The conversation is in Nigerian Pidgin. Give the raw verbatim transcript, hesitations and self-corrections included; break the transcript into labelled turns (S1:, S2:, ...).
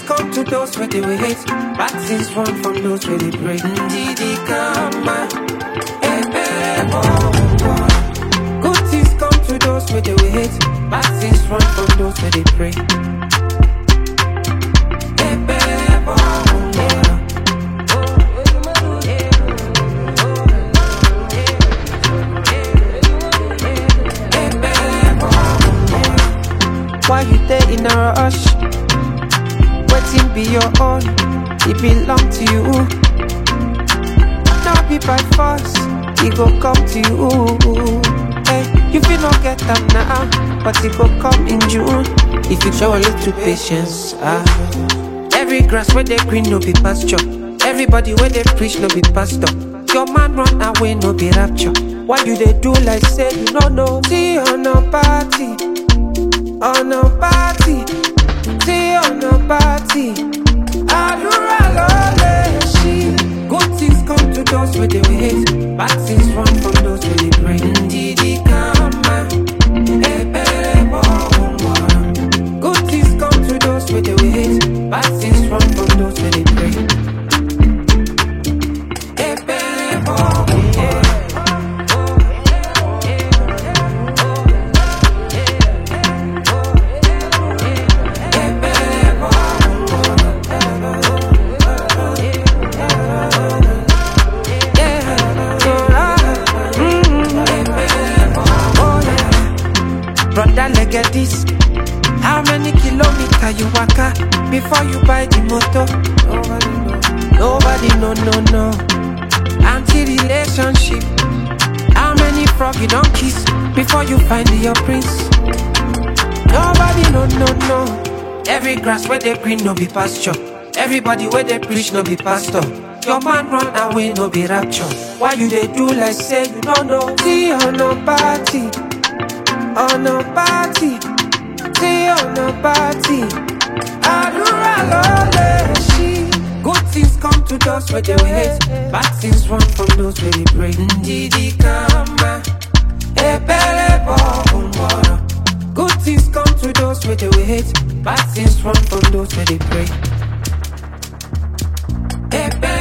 S1: come to those where they will hate. Bad things run from those where they pray. Ndidi kama ebe oh. Good things come to those where they will hate. Bad things run from those where they pray. Ebe oh. Why you there in a rush? Waiting be your own, it belong to you. Now be by force, it go come to you. Hey, you feel not get them now, but it go come in June. If you show a little patience, ah. Every grass where they green no be pasture. Everybody where they preach no be pastor. Your man run away no be rapture. Why you they do like say you no know? See on a party. On a party, see on a party. Adura lole she. Good things come to those where they will hate. Bad things run from those where they pray. Ndidi kama ebe oh. Good things come to those where they will hate. Bad things run from those where they pray. Ebe oh. Brother, look at this. How many kilometers you waka before you buy the motor? Nobody know, no, no. Anti-relationship. How many frog you don't kiss before you find your prince? Nobody know, no, no. Every grass where they green no be pasture. Everybody where they preach no be pastor. Your man run away no be rapture. Why you they do like say you don't know? See on no party. On a party, see on a party. Adura lole she. Good things come to those where they will hate. Bad things run from those where they pray. Ndidi kama ebele bo. Good things come to those where they will hate. Bad things run from those where they pray. Ebe